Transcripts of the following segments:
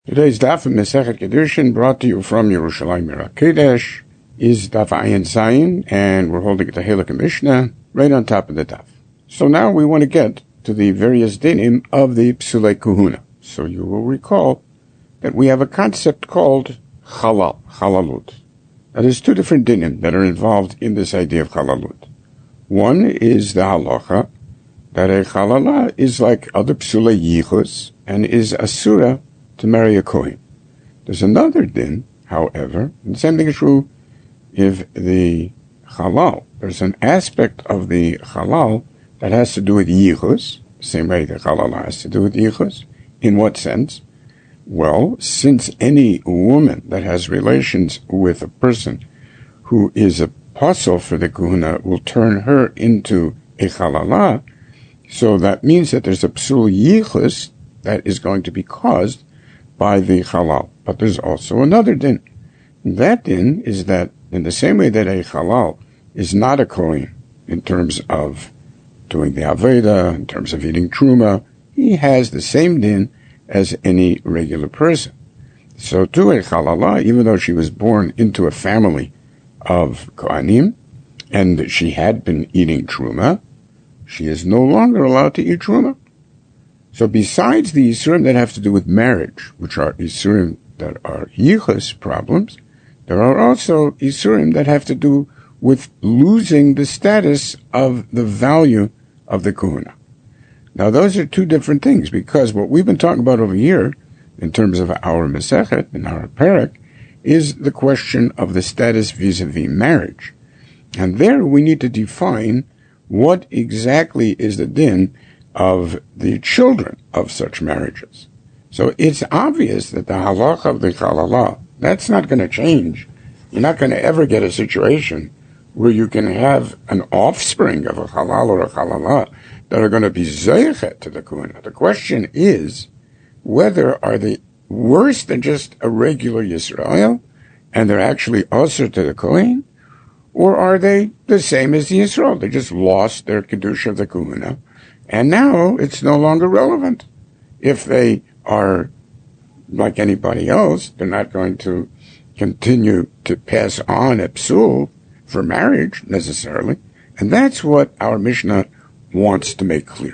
Today's daf of Masechet Kedushin, brought to you from Yerushalayim Yirah Kodesh, is daf Ayin Zayin, and we're holding it to Halakha Mishnah right on top of the daf. So now we want to get to the various dinim of the Psulei Kahuna. So you will recall that we have a concept called halalut. Now there's two different dinim that are involved in this idea of halalut. One is the halacha that a halala is like other Psulei Yichus and is asura to marry a Kohen. There's another din, however, and the same thing is true if the halal. There's an aspect of the halal that has to do with yichus, same way the halal has to do with yichus. In what sense? Well, since any woman that has relations with a person who is a apostle for the kahuna will turn her into a halala, so that means that there's a psul yichus that is going to be caused by the halal. But there's also another din. That din is that in the same way that a halal is not a kohen in terms of doing the aveda, in terms of eating truma, he has the same din as any regular person. So to a halala, even though she was born into a family of kohanim, and she had been eating truma, she is no longer allowed to eat truma. So besides the Yisurim that have to do with marriage, which are Yisurim that are Yichus problems, there are also Yisurim that have to do with losing the status of the value of the Kahuna. Now those are two different things, because what we've been talking about over here, in terms of our Masechet and our Perek, is the question of the status vis-a-vis marriage. And there we need to define what exactly is the din of the children of such marriages. So it's obvious that the halacha of the halala, that's not going to change. You're not going to ever get a situation where you can have an offspring of a halal or a halala that are going to be zeichet to the kahuna. The question is whether are they worse than just a regular Yisrael and they're actually also to the kohen, or are they the same as the Yisrael? They just lost their kedusha of the kahuna, and now it's no longer relevant. If they are like anybody else, they're not going to continue to pass on a psul for marriage necessarily. And that's what our Mishnah wants to make clear.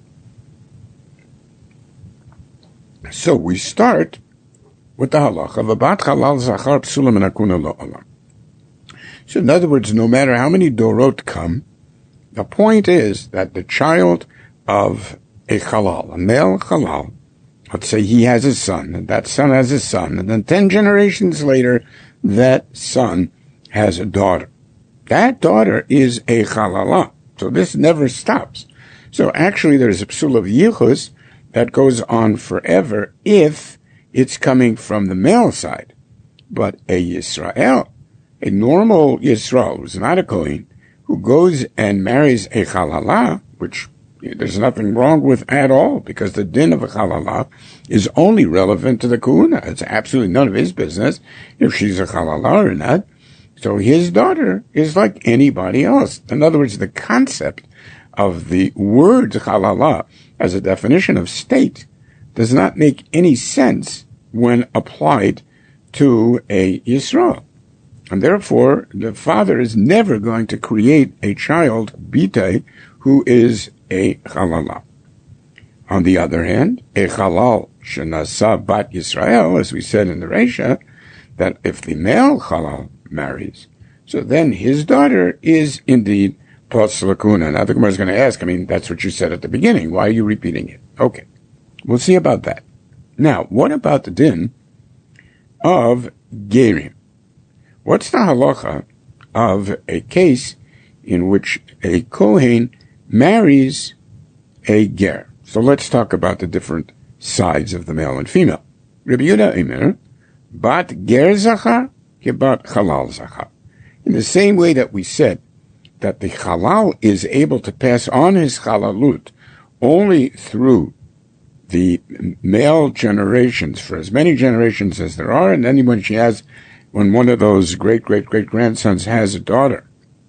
So we start with the halacha of abat halal zachar psula min hakuna lo olam. So in other words, no matter how many dorot come, the point is that the child of a halal, a male halal, let's say he has a son, and that son has a son, and then 10 generations later, that son has a daughter. That daughter is a halala. So this never stops. So actually there's a psul of yichus that goes on forever if it's coming from the male side. But a Yisrael, a normal Yisrael, who's not a Kohen, who goes and marries a halala, which there's nothing wrong with at all, because the din of a halala is only relevant to the kahuna. It's absolutely none of his business if she's a halala or not. So his daughter is like anybody else. In other words, the concept of the word halala as a definition of state does not make any sense when applied to a Yisrael. And therefore, the father is never going to create a child, bitay, who is a halala. On the other hand, a halal shenasa bat Yisrael, as we said in the Reisha, that if the male halal marries, so then his daughter is indeed posel hakuna. Now the Gemara is going to ask, that's what you said at the beginning. Why are you repeating it? Okay, we'll see about that. Now, what about the din of gerim? What's the halacha of a case in which a kohen marries a ger? So let's talk about the different sides of the male and female. Rabbi Yehuda Omer, bat ger zachar kebat halal zachar. In the same way that we said that the halal is able to pass on his halalut only through the male generations, for as many generations as there are, and then when one of those great-great-great-grandsons has a daughter,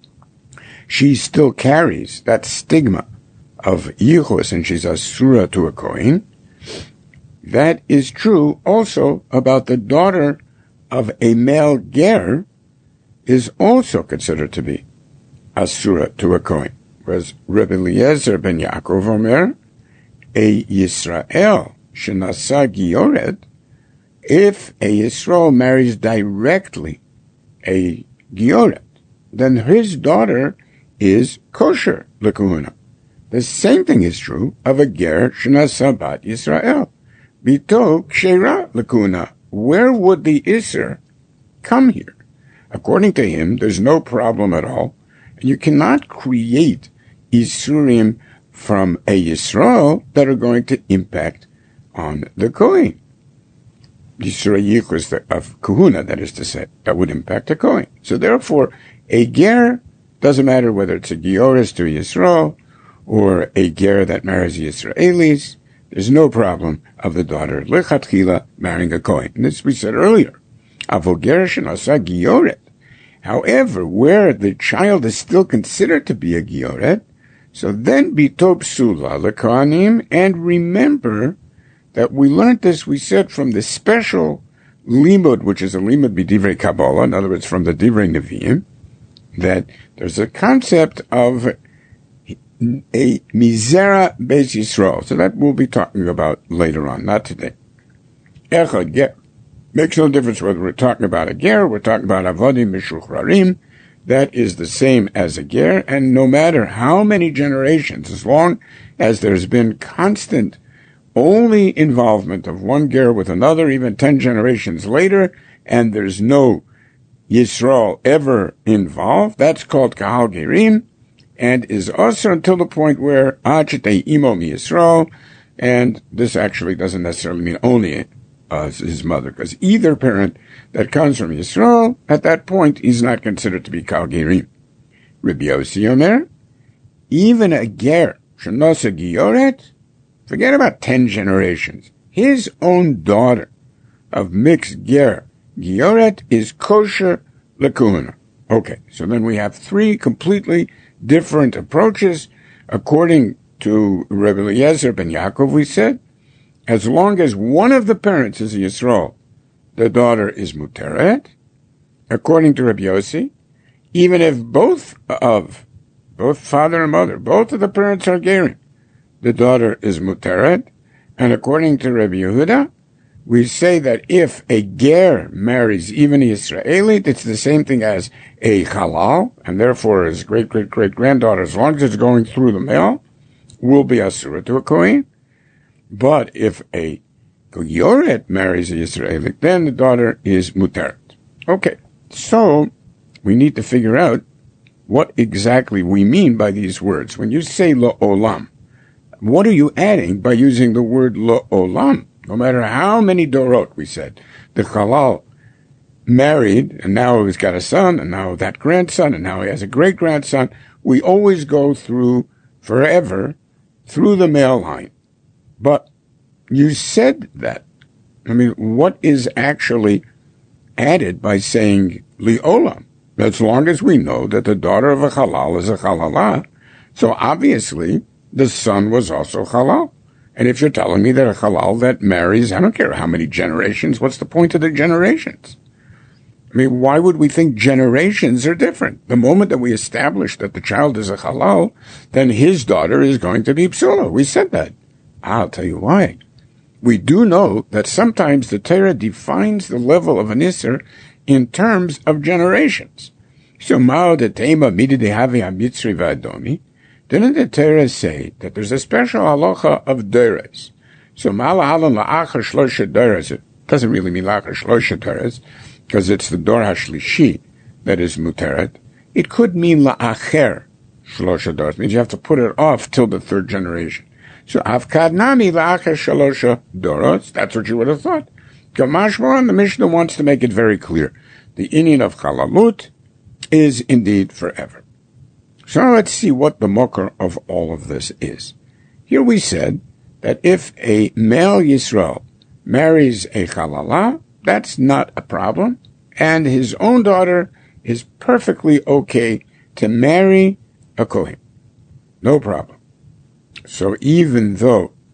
she still carries that stigma of yichus, and she's asura to a kohen. that is true also about the daughter of a male ger, is also considered to be asura to a Kohen. Whereas Rebbe Eliezer ben Yaakov Omer, a Yisrael shenasa gioret, if a Yisrael marries directly a gioret, then his daughter is kosher lekahuna. The same thing is true of a ger shenasa bat Yisrael, bito kshera lekahuna. Where would the Isser come here? According to him, there's no problem at all. You cannot create Isurim from a Yisrael that are going to impact on the Kohen. Yisra Yichus of Kahuna, that is to say, that would impact the Kohen. So therefore, a ger, doesn't matter whether it's a Gioris to Yisrael or a ger that marries Yisraelis, there's no problem of the daughter Lechatchila marrying a Kohen. And this we said earlier. Avogerishin asa Gioret. However, where the child is still considered to be a Gioret, so then bito psula lekohanim, and remember that we learned this, we said, from the special limud, which is a limud b'divrei Kabbalah, in other words, from the divrei Nevi'im, that there's a concept of a mizera beis Yisrael. So that we'll be talking about later on, not today. Echad ger. Makes no difference whether we're talking about a ger, we're talking about avodim mishuchrarim. That is the same as a ger, and no matter how many generations, as long as there's been constant only involvement of one ger with another, even 10 generations later, and there's no Yisrael ever involved, that's called kahal gerim, and is also until the point where achete imo mi Yisrael, and this actually doesn't necessarily mean only his mother, because either parent that comes from Yisrael, at that point, he's not considered to be Kal Gerim. Rabbi Yossi Omer, even a ger, shenosa gioret, forget about 10 generations. His own daughter of mixed ger, gioret, is kosher lekahuna. Okay, so then we have 3 completely different approaches. According to Rebbe Eliezer ben Yaakov, we said, as long as one of the parents is a Yisrael, the daughter is muteret. According to Rabbi Yossi, even if both father and mother, both of the parents are gerim, the daughter is muteret. And according to Rabbi Yehuda, we say that if a ger marries even a Yisraeli, it's the same thing as a halal, and therefore his great-great-great-granddaughter, as long as it's going through the male, will be asura to a Kohen. But if a Yoret marries a Yisraeli, then the daughter is muteret. Okay, so we need to figure out what exactly we mean by these words. When you say La'olam, what are you adding by using the word La'olam? No matter how many Dorot, we said, the Halal married, and now he's got a son, and now that grandson, and now he has a great-grandson, we always go through forever through the male line. But you said that. I mean, what is actually added by saying li'olam? As long as we know that the daughter of a halal is a halalah, so obviously the son was also halal. And if you're telling me that a halal that marries, I don't care how many generations, what's the point of the generations? I mean, why would we think generations are different? The moment that we establish that the child is a halal, then his daughter is going to be psula. We said that. I'll tell you why. We do know that sometimes the Torah defines the level of an Isser in terms of generations. So, Mao de Tema Midi de Havi HaMitzri V'Adomi, didn't the Torah say that there's a special halacha of Deres? So, Ma'ala Halan La'achar Shlosha Deres, it doesn't really mean La'achar Shlosha Deres, because it's the Dor HaShlishi that is Muteret. It could mean La'acher Shlosha Deres, means you have to put it off till the 3rd generation. So, Avkad Nami La'achar Shalosha Doros, that's what you would have thought. Kamashmaran, the Mishnah wants to make it very clear. The inyan of Chalalut is indeed forever. So let's see what the mokar of all of this is. Here we said that if a male Yisrael marries a Chalalah, that's not a problem, and his own daughter is perfectly okay to marry a Kohen. No problem. So even though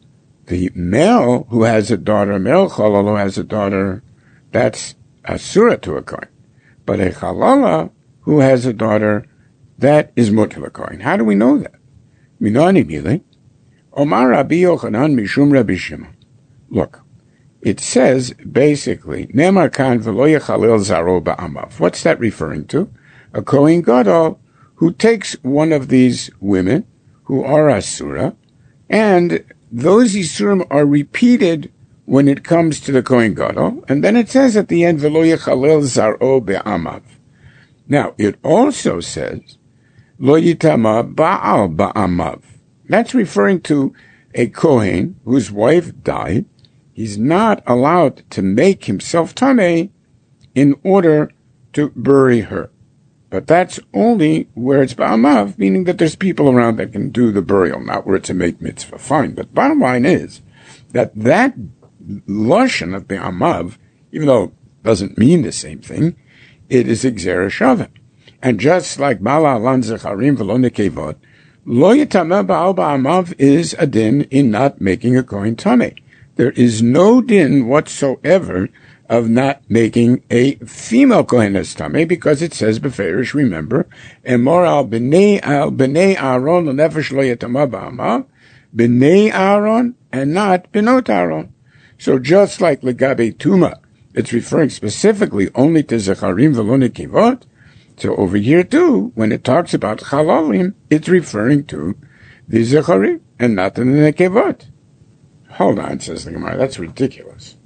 the male who has a daughter, a male chalal who has a daughter, that's asura to a kohen. But a chalala who has a daughter, that is mutar l'kohen. How do we know that? Minani bile, Omar Rabbi Yochanan mishum Rabbi Shimon. Look, it says basically, Nemar kan v'lo yechalel zaro ba'amav. What's that referring to? A kohen gadol who takes one of these women who are asura, and those isurim are repeated when it comes to the kohen gadol, and then it says at the end, v'lo yechalel zaro be'amav. Now, it also says, lo yitama ba'al ba'amav. That's referring to a kohen whose wife died. He's not allowed to make himself tameh in order to bury her. But that's only where it's ba'amav, meaning that there's people around that can do the burial, not where it's a make mitzvah. Fine. But bottom line is that lashon of ba'amav, even though it doesn't mean the same thing, it is exera shava. And just like bala alan zecharim v'lo nekevot, lo yitameh ba'al ba'amav is a din in not making a kohen tameh. There is no din whatsoever of not making a female kohenes tameh, because it says beferish, remember, emor al b'nei Aaron l'nefesh lo yitameh ba'amav, b'nei Aaron and not b'not Aaron. So just like legabe tuma, it's referring specifically only to zecharim v'lo nekevot. So over here too, when it talks about chalalim, it's referring to the zecharim and not to the nekevot. Hold on, says the Gemara, that's ridiculous.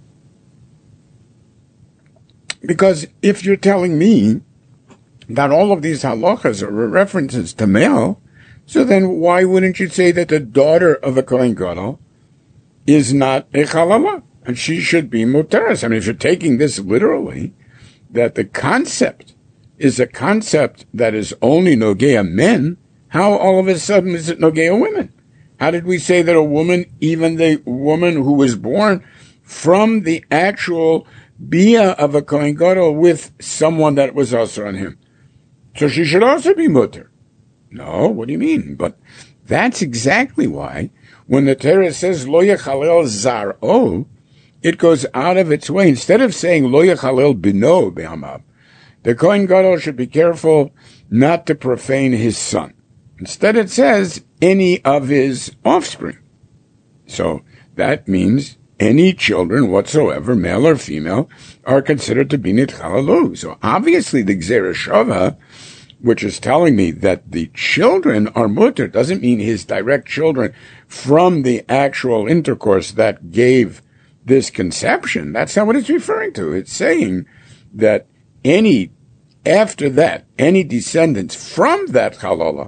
Because if you're telling me that all of these halachas are references to male, so then why wouldn't you say that the daughter of a kohen gadol is not a chalala, and she should be muteres? I mean, if you're taking this literally, that the concept is a concept that is only nogea men, how all of a sudden is it nogea women? How did we say that a woman, even the woman who was born from the actual bia of a kohen gadol with someone that was also on him, so she should also be mutter? No, what do you mean? But that's exactly why when the Torah says lo yechalel zaro, it goes out of its way. Instead of saying lo yechalel bino be'amav, the kohen gadol should be careful not to profane his son. Instead it says any of his offspring. So that means any children whatsoever, male or female, are considered to be nitchalalu. So obviously the Gzera Shava, which is telling me that the children are mutter, doesn't mean his direct children from the actual intercourse that gave this conception. That's not what it's referring to. It's saying that after that, any descendants from that halala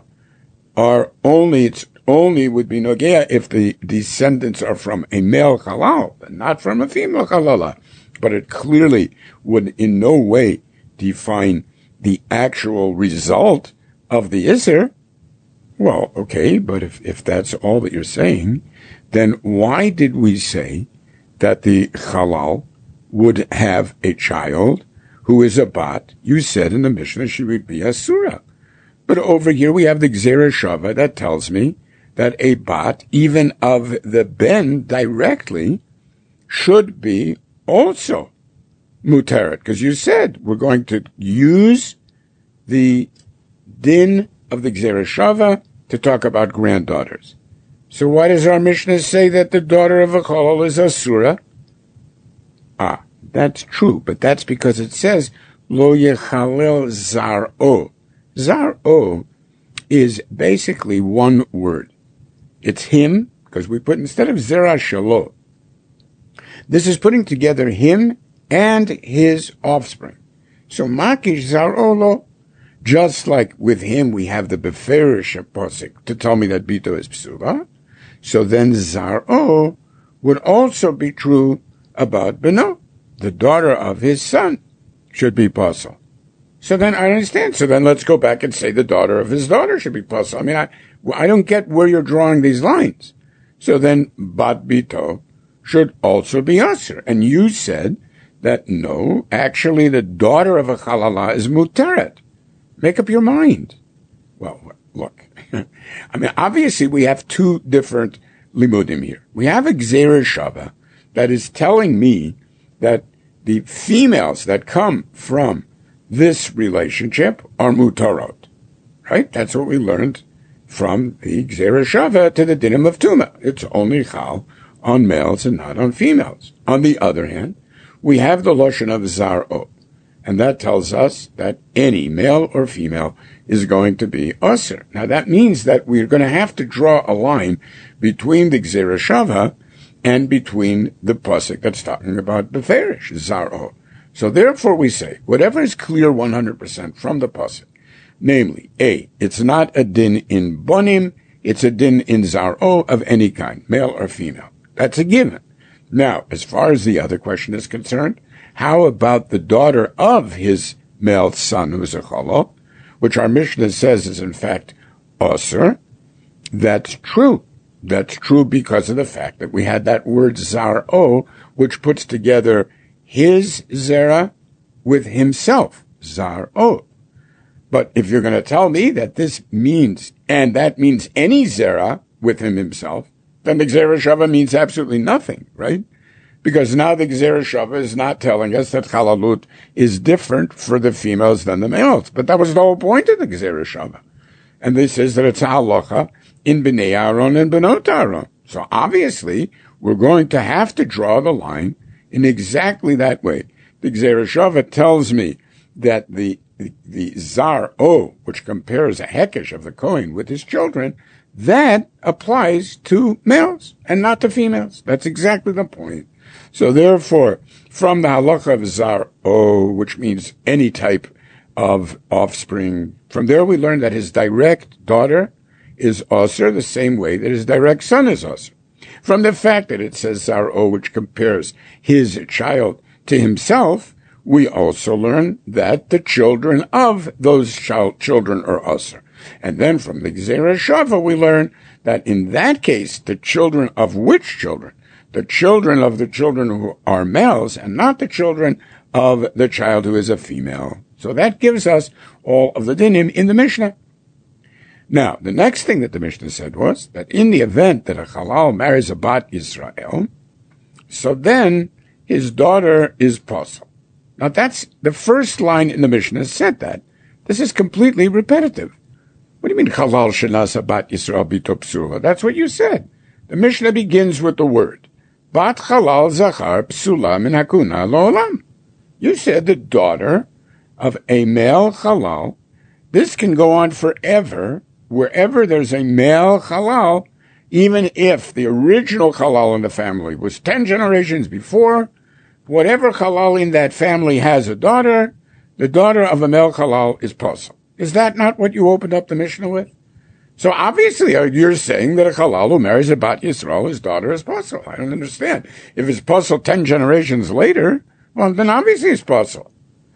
it's only would be nogea if the descendants are from a male halal, and not from a female halala. But it clearly would in no way define the actual result of the Isser. Well, okay, but if that's all that you're saying, then why did we say that the halal would have a child who is a bat? You said in the Mishnah she would be a surah. But over here we have the Gzera Shava that tells me that a bat, even of the ben directly, should be also muteret. Because you said we're going to use the din of the Gzera Shava to talk about granddaughters. So why does our Mishnah say that the daughter of a chalal is a surah? That's true, but that's because it says lo yechalel zaro. Zaro is basically one word. It's him, because we put instead of zera shalo. This is putting together him and his offspring. So makish zarolo, just like with him we have the beferish posik to tell me that bito is psula. So then zaro would also be true about beno. The daughter of his son should be pasul. So then I understand. So then let's go back and say the daughter of his daughter should be pasul. I mean, I don't get where you're drawing these lines. So then bat bito should also be asur. And you said that no, actually the daughter of a halala is muteret. Make up your mind. Well, look, I mean, obviously we have two different limudim here. We have a gzera shava that is telling me that the females that come from this relationship are mutarot. Right? That's what we learned from the gzera shava to the dinim of tuma. It's only chal on males and not on females. On the other hand, we have the lashon of zar'o, and that tells us that any male or female is going to be asur. Now that means that we're going to have to draw a line between the gzera shava and between the pasuk that's talking about beferish, zar'o. So therefore we say, whatever is clear 100% from the pasuk, namely, A, it's not a din in bonim, it's a din in zar'o of any kind, male or female. That's a given. Now, as far as the other question is concerned, how about the daughter of his male son who's a chalal, which our Mishnah says is in fact asur? That's true. That's true because of the fact that we had that word zar'o, which puts together his zera with himself, zar'o. But if you're going to tell me that this means, and that means any zera with him himself, then the gzera shava means absolutely nothing, right? Because now the gzera shava is not telling us that chalalut is different for the females than the males. But that was the whole point of the gzera shava. And this is that it's a halacha in bnei Aaron and benot Aaron. So obviously, we're going to have to draw the line in exactly that way. The gzera shava tells me that the zar'o, which compares a hekesh of the Kohen with his children, that applies to males and not to females. That's exactly the point. So therefore, from the halacha of zar'o, which means any type of offspring, from there we learn that his direct daughter is asur the same way that his direct son is asur. From the fact that it says zar'o, which compares his child to himself, we also learn that the children of those children are asur. And then from the gzera shava, we learn that in that case, the children of which children? The children of the children who are males and not the children of the child who is a female. So that gives us all of the dinim in the Mishnah. Now, the next thing that the Mishnah said was that in the event that a halal marries a bat Yisrael, so then his daughter is posel. Now that's the first line in the Mishnah said that. This is completely repetitive. What do you mean halal shenasa bat Yisrael bito psula? That's what you said. The Mishnah begins with the word bat halal zachar psula min hakuna lo'olam. You said the daughter of a male halal. This can go on forever, wherever there's a male halal, even if the original halal in the family was 10 generations before. Whatever halal in that family has a daughter, the daughter of a male halal is posel. Is that not what you opened up the Mishnah with? So obviously you're saying that a halal who marries a bat Yisrael, his daughter is posel. I don't understand. If it's posel 10 generations later, well, then obviously it's posel.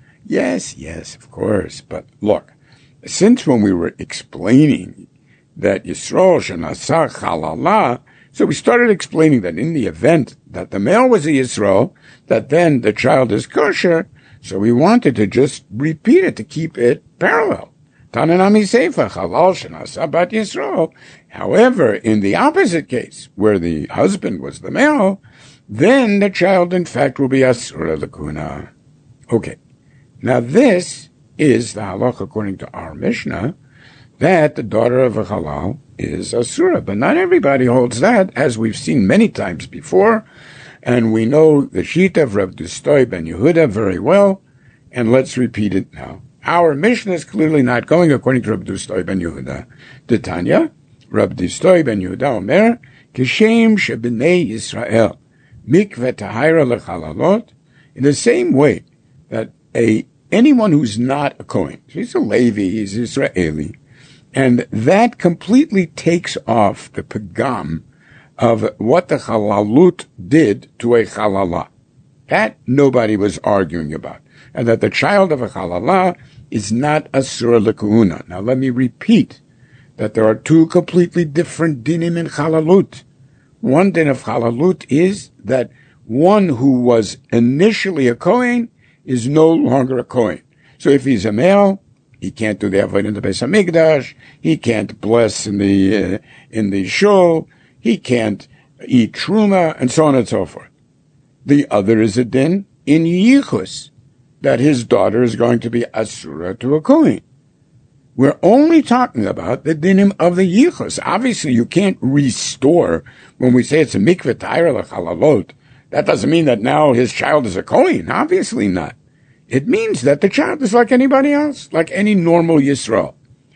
Yes, of course. But look, since when we were explaining that Yisrael shenasa halala, so we started explaining that in the event that the male was a Yisrael, that then the child is kosher, so we wanted to just repeat it to keep it parallel. Tananami Seifa, halal shenasa bat Yisrael. However, in the opposite case, where the husband was the male, then the child in fact will be asura lakuna. Okay. Now this is the halach according to our Mishnah, that the daughter of a halal is asura. But not everybody holds that, as we've seen many times before. And we know the Shita of Rav Dustoi ben Yehuda very well. And let's repeat it now. Our Mishnah is clearly not going according to Rav Dustoi ben Yehuda. The Tanya, Rav Dustoi ben Yehuda Omer, Kishem shebnei Yisrael, mikveh tahira lechalalot, in the same way that anyone who's not a Kohen, he's a Levi, he's Israeli, and that completely takes off the pagam of what the halalut did to a halala. That nobody was arguing about. And that the child of a halala is not asur l'kuhuna. Now let me repeat that there are two completely different dinim in halalut. One din of halalut is that one who was initially a Kohen is no longer a Kohen. So if he's a male, he can't do the avodah in the Beis Hamikdash, he can't bless in the shul, he can't eat truma, and so on and so forth. The other is a din in yichus, that his daughter is going to be asura to a kohen. We're only talking about the dinim of the yichus. Obviously, you can't restore, when we say it's a mikveh ta'ira l'chalalot, that doesn't mean that now his child is a kohen. Obviously not. It means that the child is like anybody else, like any normal Yisrael.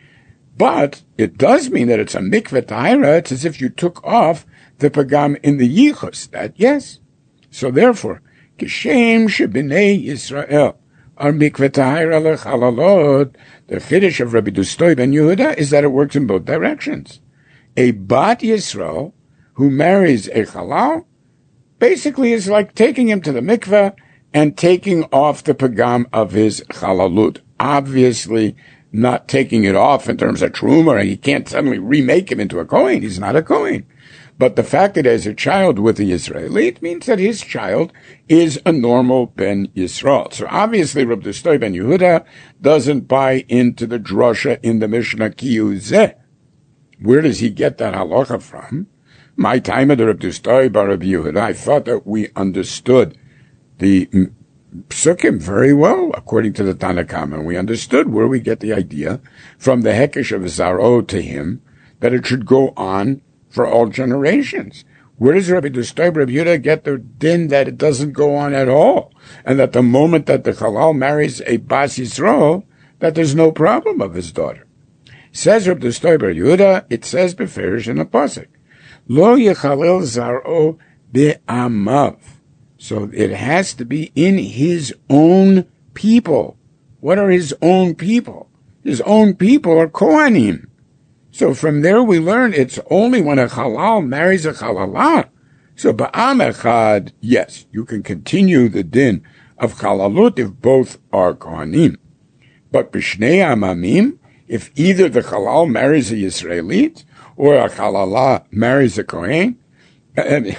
But it does mean that it's a mikveh ta'ira. It's as if you took off the pagam in the yichus. That, yes. So therefore, kishem shebinei Yisrael are mikveh ta'ira l'chalalot. The chiddush of Rabbi Dustoi ben Yehuda is that it works in both directions. A bat Yisrael who marries a halal basically is like taking him to the mikveh and taking off the pagam of his halalut. Obviously, not taking it off in terms of truma, and he can't suddenly remake him into a kohen. He's not a kohen. But the fact that he has a child with the Israelite means that his child is a normal ben Yisrael. So obviously, Rabbi Dustoi ben Yehuda doesn't buy into the drasha in the Mishnah Kiyuzeh. Where does he get that halacha from? My time at Rabbi Dustoi bar Rabbi Yehuda, I thought that we understood the psukim very well, according to the Tanakama. We understood where we get the idea from the hekesh of Zaro to him that it should go on for all generations. Where does Rabbi Dustoi bar Rabbi Yehuda get the din that it doesn't go on at all, and that the moment that the halal marries a bas Yisrael, that there's no problem of his daughter? Says Rabbi Dustoi bar Yehuda, it says beferish in the pasuk, Lo yechalel zaro be'amav. So it has to be in his own people. What are his own people? His own people are Kohanim. So from there we learn it's only when a halal marries a halalah. So ba'am echad, yes, you can continue the din of halalut if both are Kohanim. But b'shnei amamim, if either the halal marries a Yisraelite or a halalah marries a Kohen, or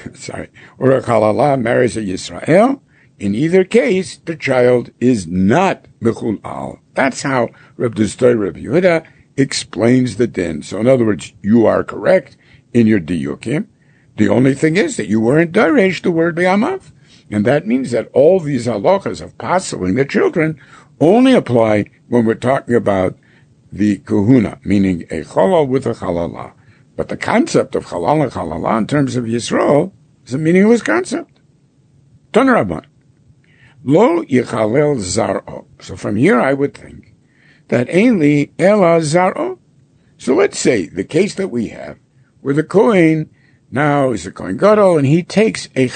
a halalah marries a Yisrael, in either case, the child is not mechulal. That's how Rabbi Dustoi Rabbi Yehuda explains the din. So in other words, you are correct in your diyukim. The only thing is that you weren't daresh the word be'amav. And that means that all these halachas of pasaling the children only apply when we're talking about the kahuna, meaning a chalal with a halalah. But the concept of halal and halalah in terms of Yisrael is a meaningless concept. Tan Rabban. Lo yichalel zar'o. So from here I would think that Eli ela zar'o. So let's say the case that we have where the Kohen now is a Kohen Gadol and he takes a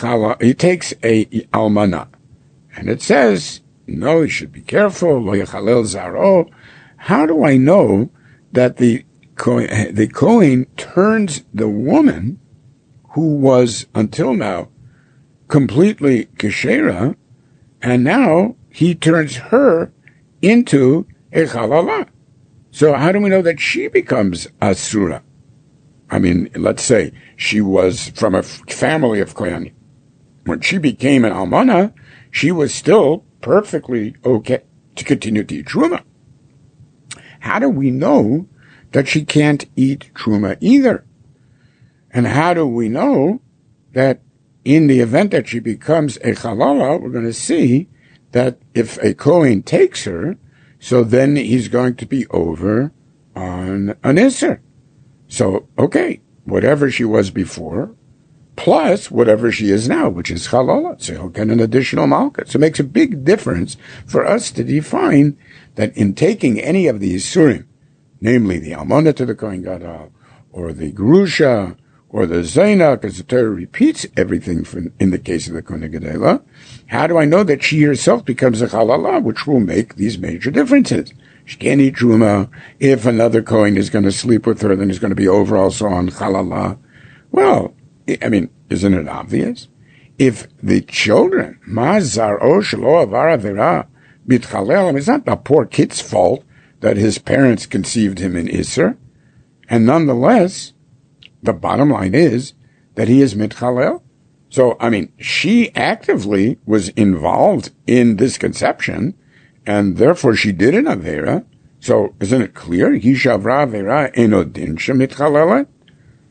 almana. And it says, no, you should be careful, lo yichalel zar'o. How do I know that the Kohen turns the woman who was until now completely keshera, and now he turns her into a halalah? So how do we know that she becomes asura? I mean, let's say she was from a family of Kohanim. When she became an almana, she was still perfectly okay to continue to eat truma. How do we know that she can't eat truma either? And how do we know that in the event that she becomes a halala, we're going to see that if a Kohen takes her, so then he's going to be over on an Isser. So, okay, whatever she was before, plus whatever she is now, which is halala, so he'll get an additional malchut. So it makes a big difference for us to define that in taking any of these surim, namely the almana to the Kohen Gadol, or the grusha, or the zayna, because the Torah repeats everything in the case of the Kohen Gadol, how do I know that she herself becomes a halala, which will make these major differences? She can't eat truma. If another Kohen is going to sleep with her, then he's going to be over also on halala. Well, I mean, isn't it obvious? If the children, mazar o shelo avar avera bitchalel, I mean, it's not the poor kid's fault that his parents conceived him in Isser, and nonetheless, the bottom line is that he is mitchalel. So, I mean, she actively was involved in this conception, and therefore she did an avera. So, isn't it clear? He shavra avera enodin shemitchalelet.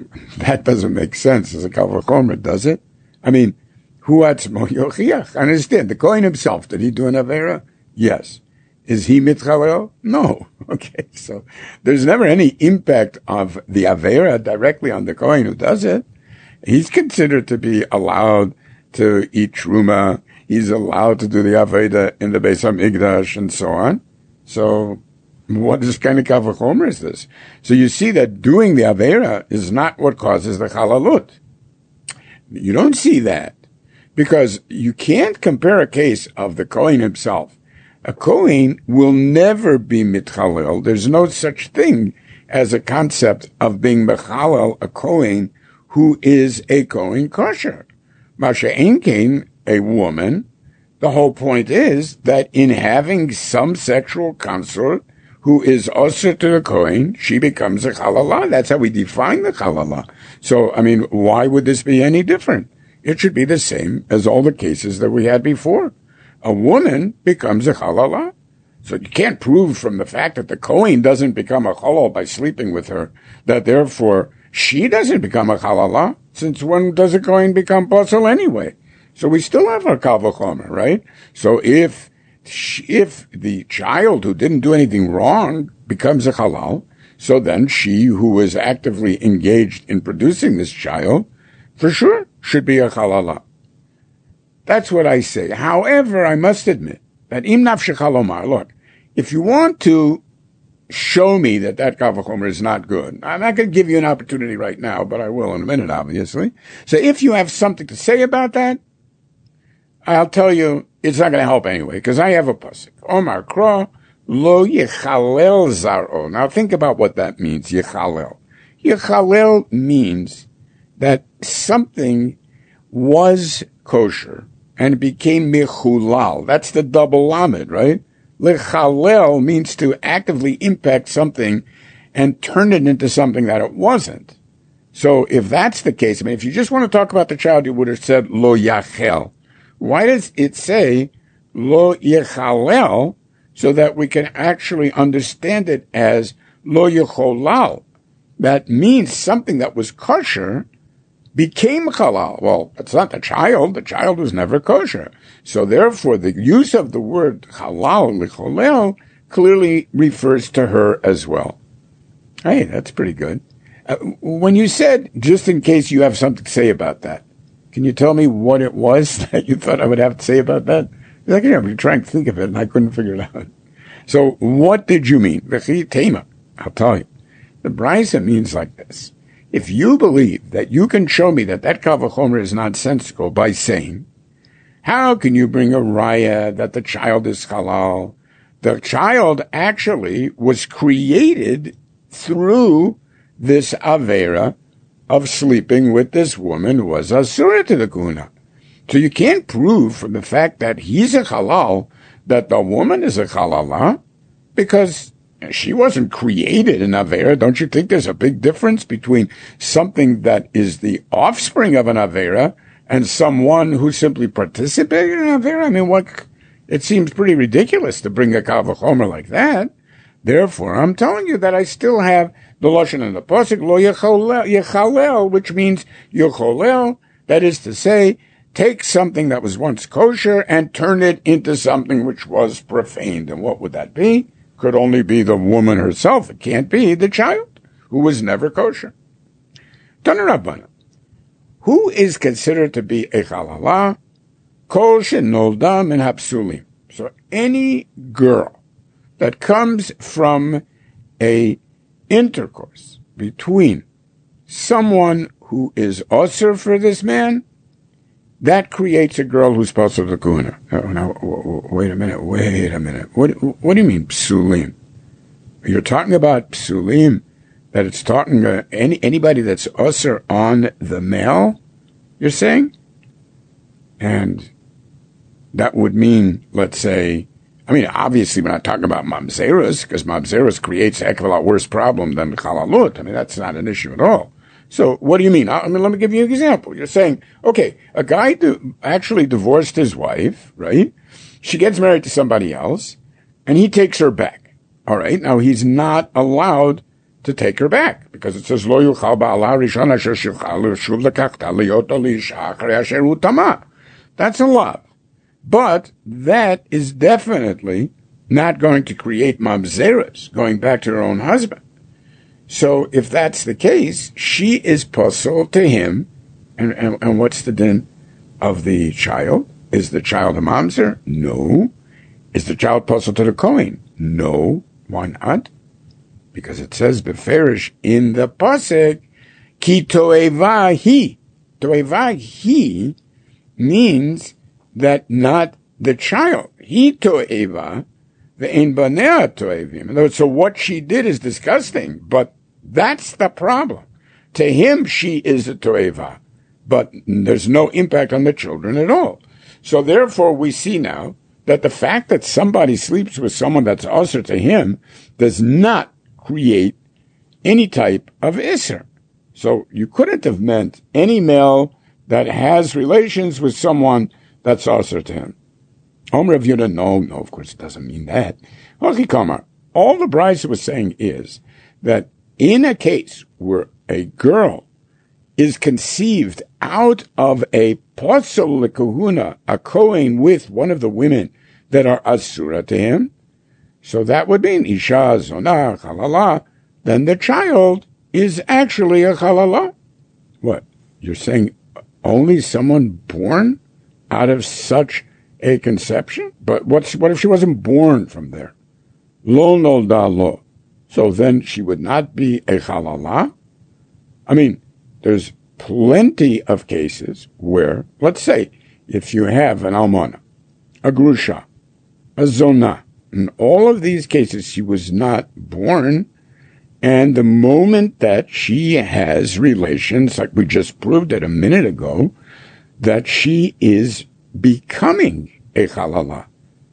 that doesn't make sense as a Kal V'chomer, does it? I mean, Hu Atzmo Yochiach. I understand. The Kohen himself, did he do an Avera? Yes. Is he mitchalel? No. Okay, so there's never any impact of the Avera directly on the Kohen who does it. He's considered to be allowed to eat Truma. He's allowed to do the Aveda in the Beis HaMikdash and so on. So what is kind of Kal V'chomer is this? So you see that doing the Avera is not what causes the Chalalut. You don't see that because you can't compare a case of the Kohen himself. A Kohen will never be mitchalel. There's no such thing as a concept of being mechalel, a Kohen who is a Kohen kosher. Masha Einkein, a woman, the whole point is that in having some sexual consort who is osir to the Kohen, she becomes a chalalah. That's how we define the chalalah. So, I mean, why would this be any different? It should be the same as all the cases that we had before. A woman becomes a chalalah. So you can't prove from the fact that the Kohen doesn't become a chalal by sleeping with her, that therefore she doesn't become a chalalah, since when does a Kohen become posel anyway? So we still have our Kal V'chomer, right? So if the child who didn't do anything wrong becomes a halal, so then she who is actively engaged in producing this child, for sure, should be a halalah. That's what I say. However, I must admit that im nafshecha lomar, look, if you want to show me that Kal V'chomer is not good, I'm not going to give you an opportunity right now, but I will in a minute, obviously. So if you have something to say about that, I'll tell you, it's not going to help anyway, because I have a pasuk. Omar Kra, lo yechalel zar'o. Now think about what that means, yechalel. Yechalel means that something was kosher and became mechulal. That's the double lamed, right? Lechalel means to actively impact something and turn it into something that it wasn't. So if that's the case, I mean, if you just want to talk about the child, you would have said lo yachel. Why does it say lo yechalel so that we can actually understand it as lo yecholal? That means something that was kosher became halal. Well, it's not the child. The child was never kosher. So therefore, the use of the word halal, licholel, clearly refers to her as well. Hey, that's pretty good. When you said, just in case you have something to say about that, can you tell me what it was that you thought I would have to say about that? Like, yeah, I've been trying to think of it and I couldn't figure it out. So what did you mean? I'll tell you. The Brisa means like this. If you believe that you can show me that Kal V'chomer is nonsensical by saying, how can you bring a raya that the child is halal? The child actually was created through this avera of sleeping with this woman who was asura to the kuna. So you can't prove from the fact that he's a halal that the woman is a halalah, because she wasn't created in Avera. Don't you think there's a big difference between something that is the offspring of an Avera and someone who simply participated in Avera? I mean, it seems pretty ridiculous to bring a Kal V'chomer like that. Therefore, I'm telling you that I still have the Lashon and the Pasuk, lo yechalel, which means yecholel, that is to say, take something that was once kosher and turn it into something which was profaned. And what would that be? Could only be the woman herself. It can't be the child, who was never kosher. Tana Rabbana, who is considered to be a halalah? Kol shenolda min hapsulim. So any girl that comes from a intercourse between someone who is osir for this man, that creates a girl who's posel to kuna. Now, wait a minute. What do you mean, psulim? You're talking about psulim, that it's talking anybody that's osir on the male, you're saying? And that would mean, let's say, I mean, obviously we're not talking about mamzerus, because mamzerus creates a heck of a lot worse problem than chalalut. I mean, that's not an issue at all. So what do you mean? I mean, let me give you an example. You're saying, okay, a guy actually divorced his wife, right? She gets married to somebody else, and he takes her back. All right. Now, he's not allowed to take her back, because it says, Lo yuchal ba'ala rishon asher shilcha l'shuv lekachta liyoto li'isha acharei asher hu tamah. That's a love. But that is definitely not going to create mamzeros, going back to her own husband. So if that's the case, she is puzzle to him. And what's the din of the child? Is the child a mamzer? No. Is the child puzzle to the Kohen? No. Why not? Because it says beferish in the pasuk, ki toeva hi. Toeva hi means that not the child. He toeva, ve'en banea toevim. In other words, so what she did is disgusting, but that's the problem. To him, she is a toeva, but there's no impact on the children at all. So therefore, we see now that the fact that somebody sleeps with someone that's usher to him does not create any type of isser. So you couldn't have meant any male that has relations with someone that's usher to him. Omer Rav Yehuda, no, of course it doesn't mean that. All the Brisa was saying is that in a case where a girl is conceived out of a posel lekahuna, a kohen with one of the women that are asura to him, so that would mean isha zonah chalala, then the child is actually a chalala. What? You're saying only someone born out of such a conception? But what if she wasn't born from there? Lo nolda lo. So then she would not be a chalala? I mean, there's plenty of cases where, let's say, if you have an almana, a grusha, a zonah, in all of these cases she was not born, and the moment that she has relations, like we just proved it a minute ago, that she is becoming a chalala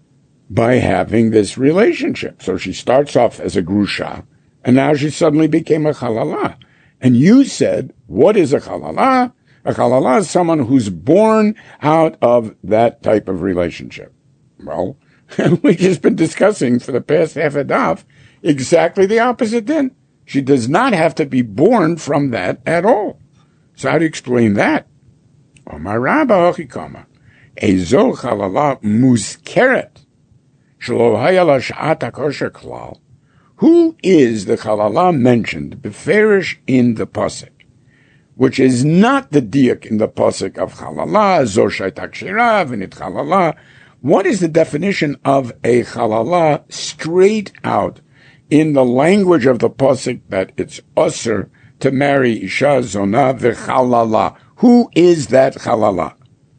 by having this relationship. So she starts off as a grusha, and now she suddenly became a chalala. And you said, what is a chalala? A chalala is someone who's born out of that type of relationship. Well, we've just been discussing for the past half a daf exactly the opposite then. She does not have to be born from that at all. So how do you explain that? Omar Rabba Ochikama. Ezo chalala muskeret. Shelo haya la sha'at hakosher klal. Who is the chalala mentioned, beferish in the pasuk, which is not the diak in the pasuk of chalala, zo shaitak shira, v'nit chalala. What is the definition of a chalala straight out in the language of the pasuk that it's usher to marry isha zona v'chalala? Who is that chalala?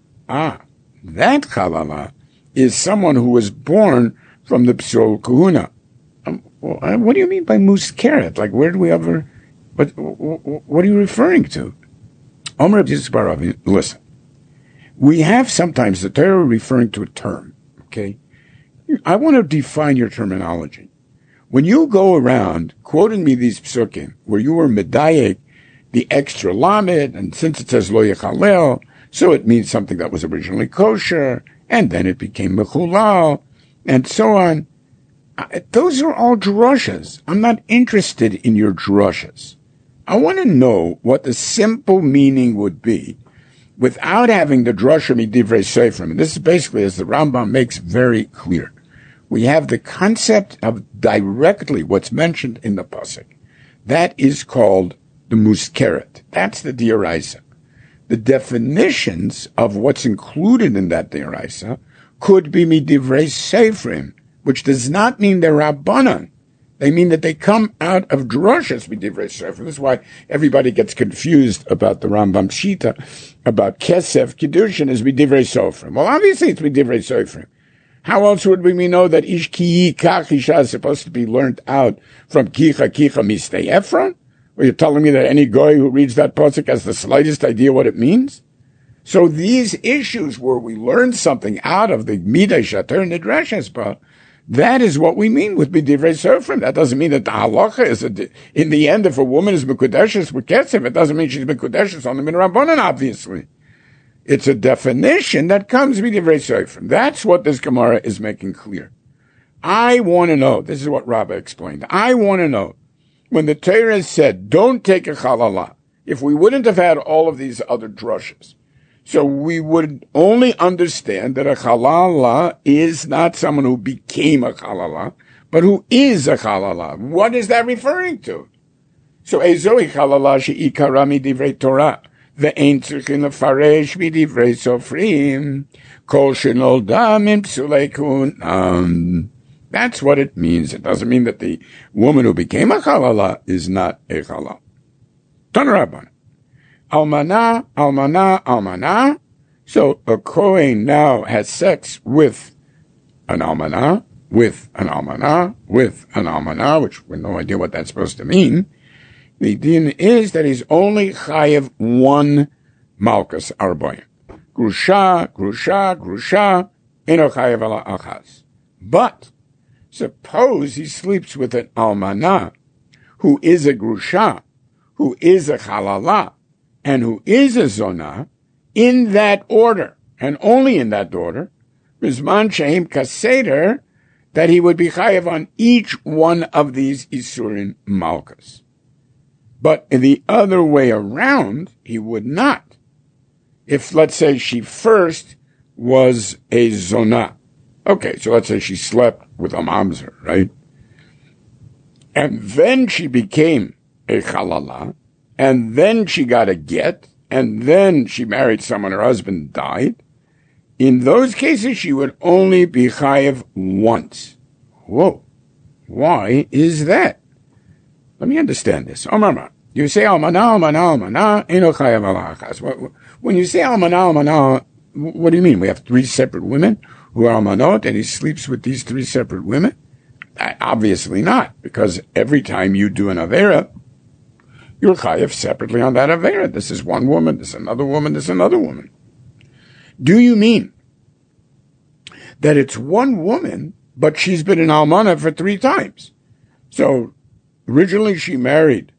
That chalala is someone who was born from the psol kahuna. What do you mean by muskeret? Like, where do we ever? What are you referring to? Omer Rav, listen. We have sometimes the Torah referring to a term. Okay, I want to define your terminology. When you go around quoting me these psukim, where you were medayek the extra lamed, and since it says lo yechalel, so it means something that was originally kosher, and then it became mechulal, and so on. Those are all drushas. I'm not interested in your drushas. I want to know what the simple meaning would be without having the drusha midivrei seifrim. And this is basically, as the Rambam makes very clear, we have the concept of directly what's mentioned in the pasuk. That is called the muskeret. That's the dioraisa. The definitions of what's included in that dioraisa could be midivrei seifrim, which does not mean they're rabbanan. They mean that they come out of drushas midivrei seifrim. This is why everybody gets confused about the Rambam Shita, about kesef kiddushin is midivrei seifrim. Well, obviously it's midivrei seifrim. How else would we know that ish ki kach isha is supposed to be learned out from kicha mistei Ephron? Or you're telling me that any guy who reads that pasuk has the slightest idea what it means? So these issues where we learn something out of the midei shater nidreshes, but that is what we mean with midivrei seifrim. That doesn't mean that the halacha is in the end, if a woman is mekudeshes with kesef, it doesn't mean she's mekudeshes on the min rabbanan, obviously. It's a definition that comes midivrei seifrim. That's what this Gemara is making clear. I want to know, this is what Rabbah explained, I want to know, when the Torah said, don't take a chalalah, if we wouldn't have had all of these other drushes, so we would only understand that a chalalah is not someone who became a chalalah, but who is a chalalah. What is that referring to? So, ezoi chalalah she'ikara midivrei Torah, ve'ein tzurchin lefaresh midivrei sofrim, kol shenolda min psulei kunam. That's what it means. It doesn't mean that the woman who became a chalalah is not a chalalah. Tanarabban. Almana, almana, almana. So a Kohen now has sex with an almana, with an almana, with an almana, which we have no idea what that's supposed to mean. The din is that he's only chayev one malchus arboim. Grusha, grusha, grusha, eno chayev ala achaz. But suppose he sleeps with an almana, who is a grusha, who is a chalalah, and who is a zonah, in that order, and only in that order, bizman sheim kaseder, that he would be chayev on each one of these isurin malchus. But in the other way around, he would not. If, let's say, she first was a zonah. Okay, so let's say she slept with a mamzer, right? And then she became a chalalah, and then she got a get, and then she married someone, her husband died. In those cases, she would only be chayev once. Whoa. Why is that? Let me understand this. Omar, you say almana, almana, almana, eno chayev ala achaz. When you say almana, almana, what do you mean? We have three separate women who are almanot, and he sleeps with these three separate women? Obviously not, because every time you do an avera, you're chayev separately on that avera. This is one woman, this is another woman, this is another woman. Do you mean that it's one woman, but she's been an almana for 3 times? So originally she married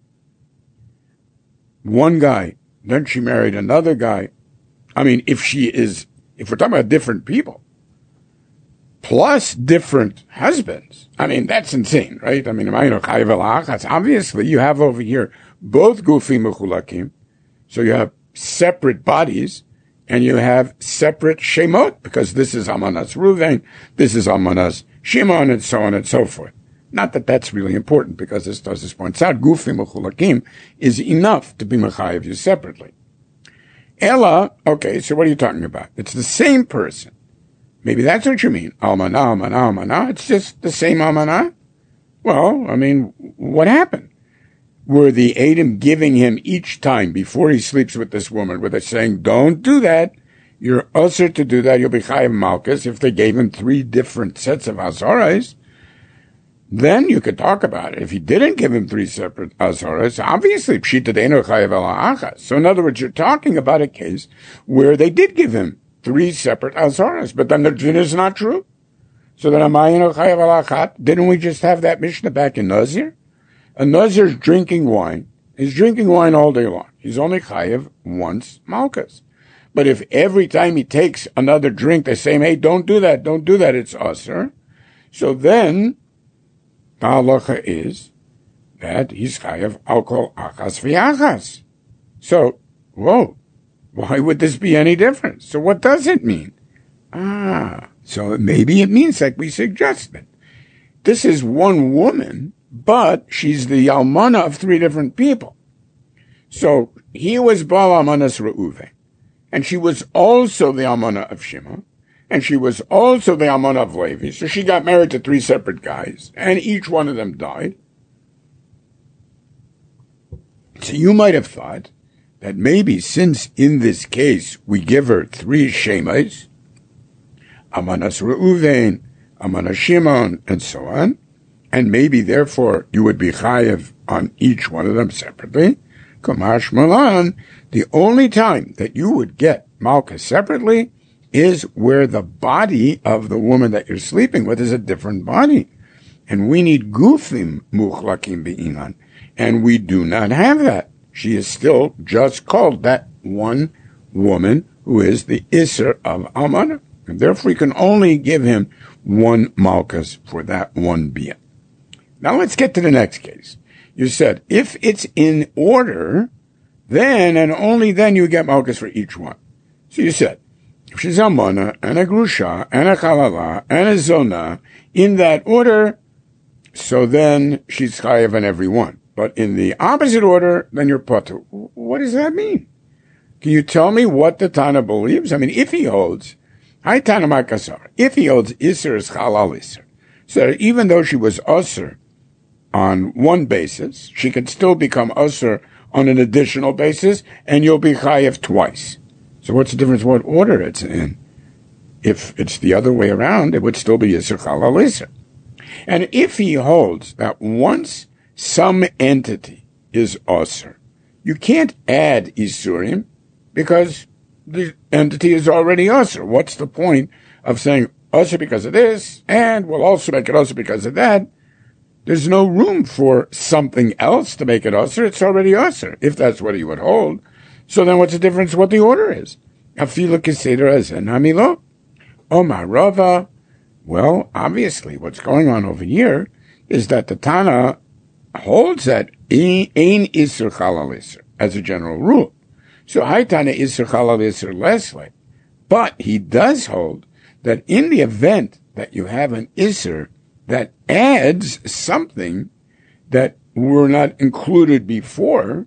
one guy, then she married another guy. I mean, if we're talking about different people, plus different husbands, I mean, that's insane, right? I mean, obviously you have over here both gufim mechulakim, so you have separate bodies, and you have separate shemot, because this is Almanas Ruvain, this is Almanas Shimon, and so on and so forth. Not that that's really important, because as Tosfos points out, gufim mechulakim is enough to be mechayev you separately. Ella, okay, so what are you talking about? It's the same person. Maybe that's what you mean. Almana, almana, almana. It's just the same almana. Well, I mean, what happened? Were the Edom giving him each time before he sleeps with this woman, were they saying, don't do that, you're usher to do that, you'll be chayev malchus? If they gave him 3 different sets of azoras, then you could talk about it. If he didn't give him 3 separate azoras, obviously pshita deino chayev ala achas. So in other words, you're talking about a case where they did give him 3 separate azoras, but then the din is not true. So then amayino chayev ala achat. Didn't we just have that Mishnah back in Nazir? A Nazir's drinking wine. He's drinking wine all day long. He's only chayev once malchus. But if every time he takes another drink, they say, hey, don't do that, it's usher. So then, the halacha is that he's chayev alkol achas v'achas. So, whoa, why would this be any different? So what does it mean? So maybe it means like we suggested. This is one woman, but she's the almana of 3 different people. So he was Baal Almanas Reuven, and she was also the almana of Shimon, and she was also the almana of Levi. So she got married to 3 separate guys, and each one of them died. So you might have thought that maybe since in this case we give her 3 shemas, Almanas Reuven, Almanas Shimon, and so on, and maybe therefore you would be chayev on each one of them separately. Kamash Malan, the only time that you would get malchus separately is where the body of the woman that you're sleeping with is a different body. And we need gufim muchlakim be'inan. And we do not have that. She is still just called that one woman who is the Isser of Almana. And therefore we can only give him 1 malchus for that one bia. Now let's get to the next case. You said, if it's in order, then and only then you get malchus for each one. So you said, if she's almana, and a grusha, and a chalala, and a zona, in that order, so then she's chayav on every one. But in the opposite order, then you're patur. What does that mean? Can you tell me what the Tana believes? I mean, if he holds, Hai Tana Makasar, if he holds Isser is Halal Isser, so even though she was Usser on one basis, she can still become Usser on an additional basis, and you'll be Chayev twice. So what's the difference what order it's in? If it's the other way around, it would still be Isser Halal Isser. And if he holds that once some entity is Usser, you can't add Isurim, because the entity is already usher. What's the point of saying usher because of this, and we'll also make it usher because of that? There's no room for something else to make it usher. It's already usher, if that's what he would hold. So then what's the difference what the order is? Afilu kiseder azen hamilo. Omar Rava. Well, obviously what's going on over here is that the Tana holds that ein isur chalal isur as a general rule. So Haitana Isser Chalal Isser Leslie. But he does hold that in the event that you have an Isser that adds something that were not included before,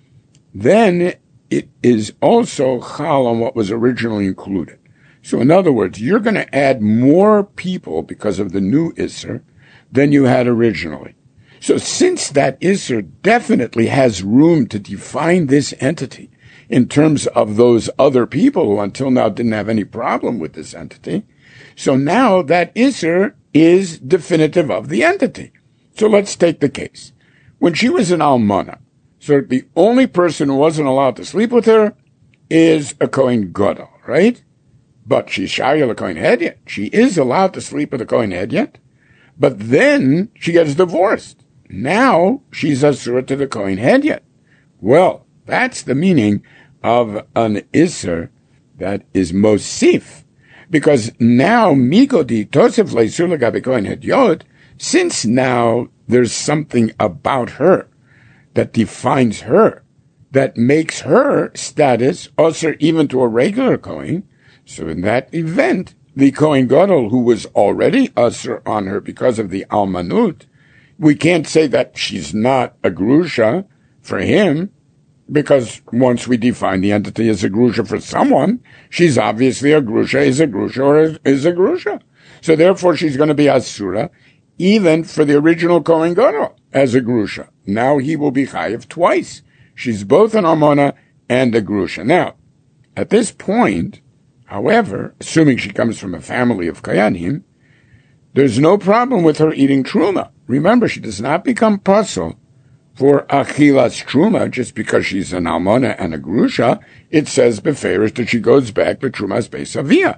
then it is also Chal on what was originally included. So in other words, you're going to add more people because of the new Isser than you had originally. So since that Isser definitely has room to define this entity, in terms of those other people who until now didn't have any problem with this entity. So now that Isser is definitive of the entity. So let's take the case. When she was an almana, so the only person who wasn't allowed to sleep with her is a Kohen Gadol, right? But she's Shayel a Kohen Hedyot. She is allowed to sleep with a Kohen Hedyot, but then she gets divorced. Now she's asura to the Kohen Hedyot. Well, that's the meaning of an Isser that is Mosif. Because now, Migodi Tosef Leisur Legabe Kohen Hedyot, since now there's something about her that defines her, that makes her status also even to a regular Kohen, so in that event, the Kohen Gadol, who was already Usher on her because of the Almanut, we can't say that she's not a Grusha for him, because once we define the entity as a grusha for someone, she's obviously a grusha, is a grusha, or is a grusha. So therefore she's going to be asura, even for the original Kohen Gadol, as a grusha. Now he will be chayiv twice. She's both an almana and a grusha. Now, at this point, however, assuming she comes from a family of kayanim, there's no problem with her eating truma. Remember, she does not become pasul for achilas truma just because she's an almana and a grusha. It says beferish that she goes back to trumas beis avia.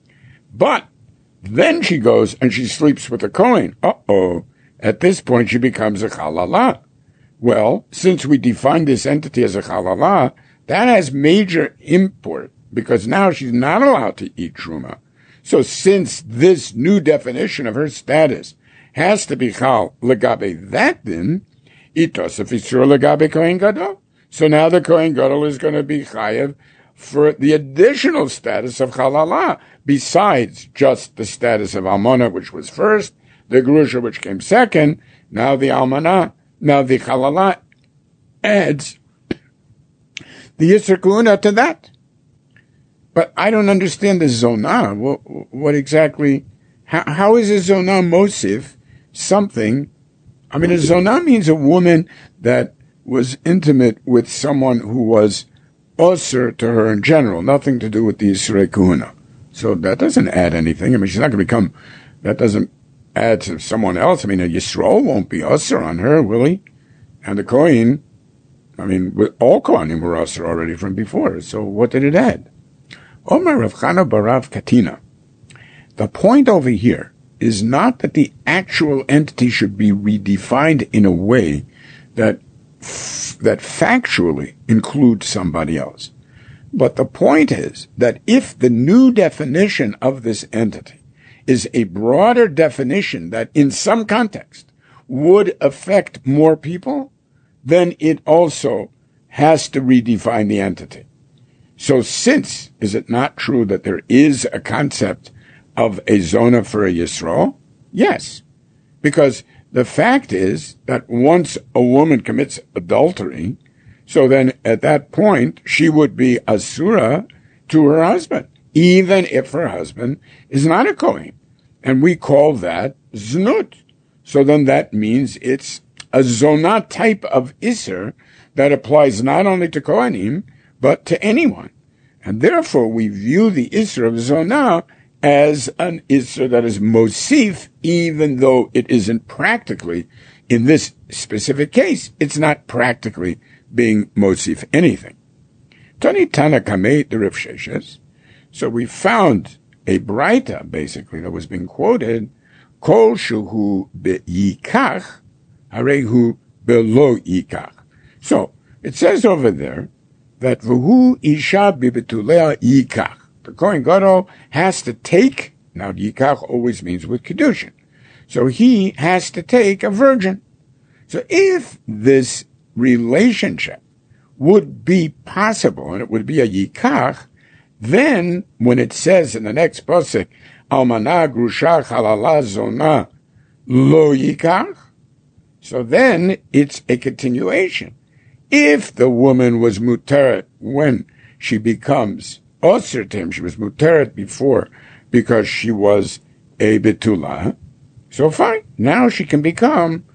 But then she goes and she sleeps with a kohen. At this point she becomes a chalala. Well, since we define this entity as a chalala, that has major import because now she's not allowed to eat truma. So since this new definition of her status has to be chal legabe that din, Itosef Isur legabe Kohen Gadol. So now the Kohen Gadol is going to be chayev for the additional status of chalala, besides just the status of almana, which was first, the grusha, which came second. Now the almana, now the chalala adds the Yisr Kuna to that. But I don't understand the zonah. What exactly? How is a zonah mosif something? I mean, a zonah means a woman that was intimate with someone who was osir to her in general, nothing to do with the Yisrei Kuhuna. So that doesn't add anything. I mean, she's not going to become, that doesn't add to someone else. I mean, a Yisrael won't be osir on her, will he? And the Kohen, I mean, all Kohanim were osir already from before. So what did it add? Omer Rav Chana Barav Katina. The point over here is not that the actual entity should be redefined in a way that factually includes somebody else. But the point is that if the new definition of this entity is a broader definition that in some context would affect more people, then it also has to redefine the entity. So since, is it not true that there is a concept of a zona for a Yisro? Yes. Because the fact is that once a woman commits adultery, so then at that point she would be asura to her husband, even if her husband is not a Kohen. And we call that znut. So then that means it's a zona type of iser that applies not only to Kohanim, but to anyone. And therefore we view the iser of zona as an iser that is mosif, even though it isn't practically, in this specific case, it's not practically being mosif anything. Tani Tana Kamei the Rav Sheshes. So we found a braita, basically, that was being quoted, Kol shuhu be'yikach, harehu be'lo yikach. So, it says over there that v'hu isha b'betulea yikach. The Kohen Gadol has to take, now yikach always means with kedushin. So he has to take a virgin. So if this relationship would be possible, and it would be a yikach, then when it says in the next pasuk, almana grusha halala zona lo yikach, so then it's a continuation. If the woman was muteret when she becomes osir to him, she was muteret before because she was a betula, so fine, now she can become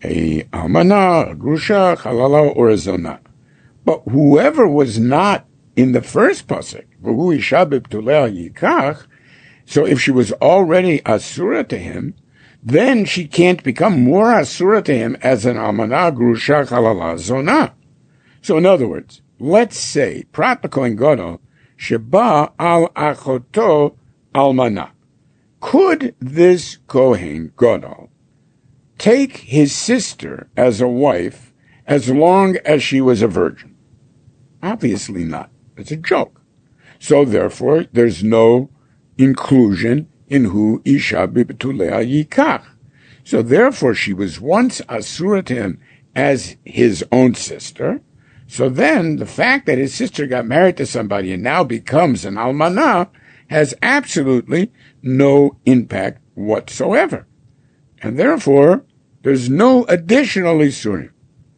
a almana, a grusha, halala, or a zona. But whoever was not in the first pasuk, v'hu isha b'betulea yikach, so if she was already asura to him, then she can't become more asura to him as an almana, grusha, halala, zona. So in other words, let's say, prat b'kohen gadol, sheba al achoto almana. Could this Kohen Gadol take his sister as a wife as long as she was a virgin? Obviously not. It's a joke. So therefore, there's no inclusion in who isha b'betulea yikach. So therefore, she was once asura to him as his own sister. So then, the fact that his sister got married to somebody and now becomes an almanah has absolutely no impact whatsoever. And therefore, there's no additional isurim.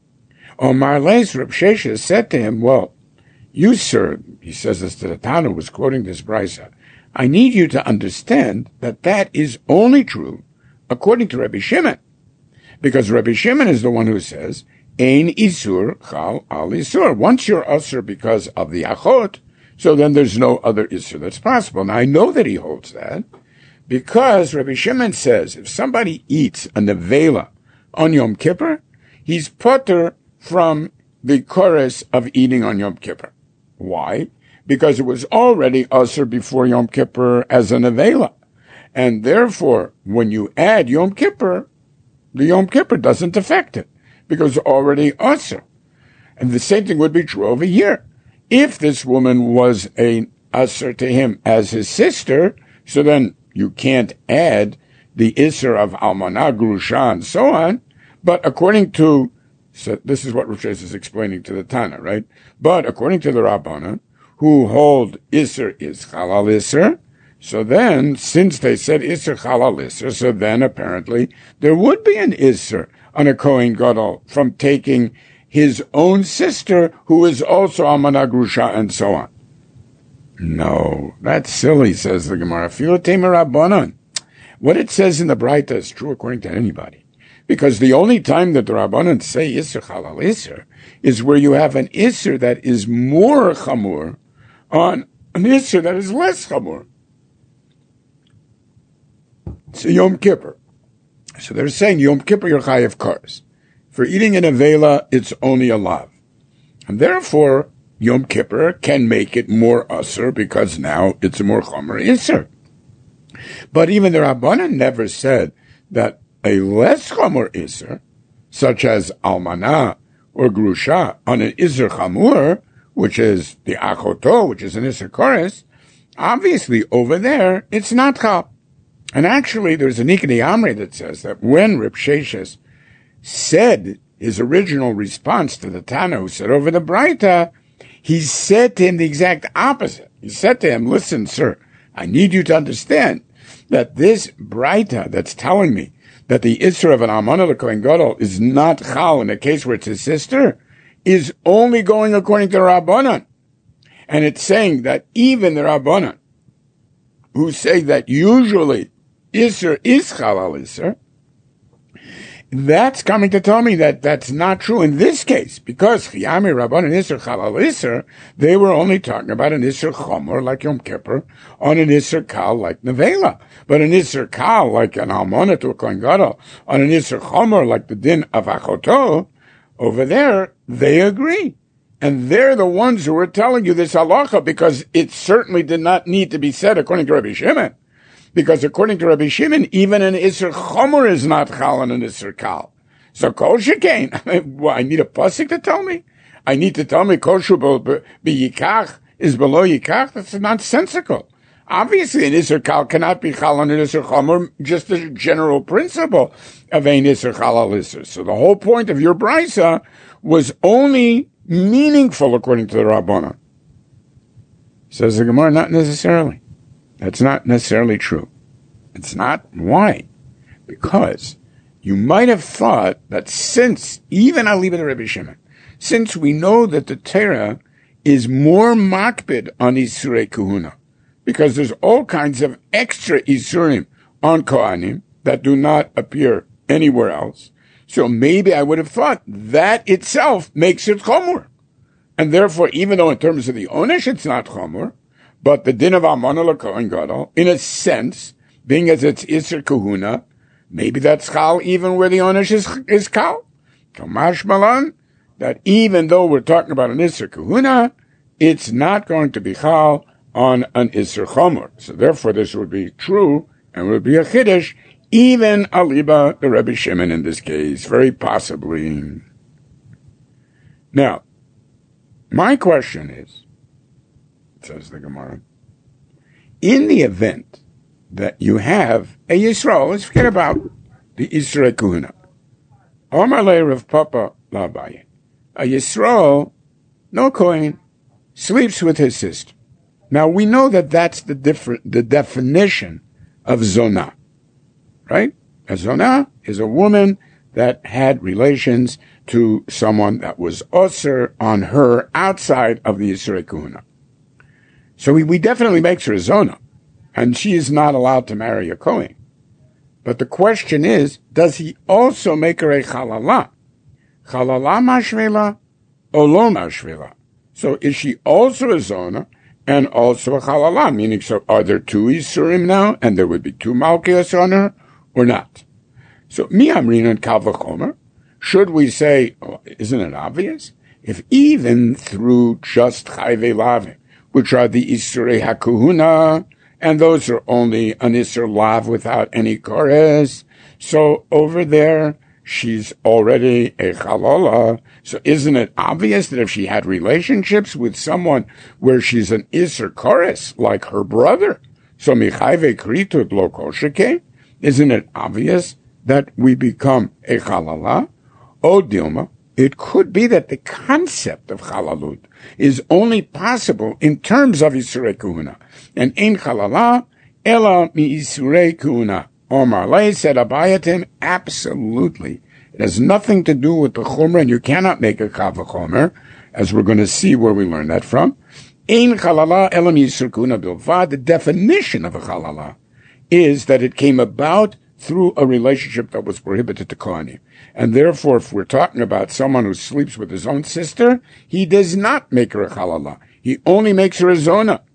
Omar Leis Reb Sheshes said to him, well, you, sir, he says this to the Tana, who was quoting this brisa, I need you to understand that that is only true according to Rabbi Shimon. Because Rabbi Shimon is the one who says, Ein isur chal al isur. Once you're usur because of the achot, so then there's no other isur that's possible. Now I know that he holds that because Rabbi Shimon says if somebody eats a nevela on Yom Kippur, he's potter from the chorus of eating on Yom Kippur. Why? Because it was already usur before Yom Kippur as a nevela. And therefore, when you add Yom Kippur, the Yom Kippur doesn't affect it because it's already usur. And the same thing would be true over here. If this woman was a usur to him as his sister, so then you can't add the isser of almanah, grusha, and so on. But according to, so this is what Rosh is explaining to the Tana, right? But according to the Rabbanan, who hold isser is halal isser, so then, since they said isser halal isser, so then apparently there would be an isser on a Kohen Gadol from taking his own sister, who is also almanah, grusha, and so on. No, that's silly, says the Gemara. What it says in the Braita is true according to anybody. Because the only time that the Rabbanan say Isser Halal Isser is where you have an Isser that is more Chamur on an Isser that is less Chamur. It's a Yom Kippur. So they're saying Yom Kippur you're chayav kars. For eating an avela, it's only a lav. And therefore, Yom Kippur can make it more usur because now it's a more chomer isur. But even the Rabbanan never said that a less chomer isur, such as almanah or grusha, on an isur chamur, which is the achoto, which is an isur chorus, obviously over there, it's not chal. And actually, there's a Nikni Amri that says that when Reb Sheshes said his original response to the Tana who said over the Braita, he said to him the exact opposite. He said to him, listen, sir, I need you to understand that this Braita that's telling me that the Isra of an Almana l'Kohen Gadol is not Chal in a case where it's his sister is only going according to the Rabbanan. And it's saying that even the Rabbanan who say that usually Isra is Chal al Isra, that's coming to tell me that that's not true in this case, because Chiyami Rabban and Isser Chalal Isser, they were only talking about an Isser Chomer like Yom Kippur, on an Isser Kal like Nevela. But an Isser Kal like an Almana to a Kohen Gadol, on an Isser Chomer like the Din of Achoto, over there, they agree. And they're the ones who are telling you this halacha because it certainly did not need to be said according to Rabbi Shimon. Because according to Rabbi Shimon, even an Isser Chomer is not Chal and an Isser Kal. So Kol Shekain, well, I need a pasuk to tell me? I need to tell me Kol Shu B'Yikach is below Yikach? That's nonsensical. Obviously, an Isser Kal cannot be Chal and an Isser Chomer, just as a general principle of an Isser Chal al Isser. So the whole point of your brisa was only meaningful according to the Rabbana. Says the Gemara, not necessarily. That's not necessarily true. It's not. Why? Because you might have thought that since, even I'll leave it to Rabbi Shimon, since we know that the Torah is more makbid on Isurei Kahuna, because there's all kinds of extra Isurim on Kohanim that do not appear anywhere else, so maybe I would have thought that itself makes it Chomer. And therefore, even though in terms of the Onesh it's not Chomer, but the din of Almana l'Kohen Gadol, in a sense, being as it's Isser Kahuna, maybe that's Chal even where the Onesh is Kal. Kamash Malan, that even though we're talking about an Isser Kahuna, it's not going to be Chal on an Isser Chomer. So therefore this would be true and would be a Chiddush, even Aliba, the Rebbe Shimon in this case, very possibly. Now, my question is, says the Gemara, in the event that you have a Yisrael, let's forget about the Isrei Kahuna. Omar Le Rav Papa L'Abaye. A Yisrael, no Kohen, sleeps with his sister. Now we know that that's the definition of Zonah, right? A Zonah is a woman that had relations to someone that was osir on her outside of the Isrei Kahuna. So we definitely makes her a Zonah, and she is not allowed to marry a Kohen. But the question is, does he also make her a Chalala? Chalala mashvela or lo mashvela? So is she also a Zonah and also a Chalala? Meaning, so are there two Isurim now, and there would be two Malkias on her, or not? So mi amrin and kal v'chomer, should we say, oh, isn't it obvious? If even through just Chayvei Lavim, which are the Isurei HaKahuna, and those are only an Isur Lav without any Kores. So over there, she's already a Chalala. So isn't it obvious that if she had relationships with someone where she's an Isur Kores, like her brother, so Michayve Kritut Lo Kosheke, isn't it obvious that we become a Chalala? O Dilma, it could be that the concept of Chalalut is only possible in terms of Isurei Kahuna. And in Chalala, Ela mi Isurei Kahuna. Omar Lei said Abayatim, absolutely. It has nothing to do with the Chomer, and you cannot make a Kav Chomer, as we're going to see where we learn that from. In Chalala, Ela mi Isurei Kahuna Bilvad, the definition of a Chalala is that it came about through a relationship that was prohibited to Kohanim. And therefore, if we're talking about someone who sleeps with his own sister, he does not make her a Chalala. He only makes her a Zonah.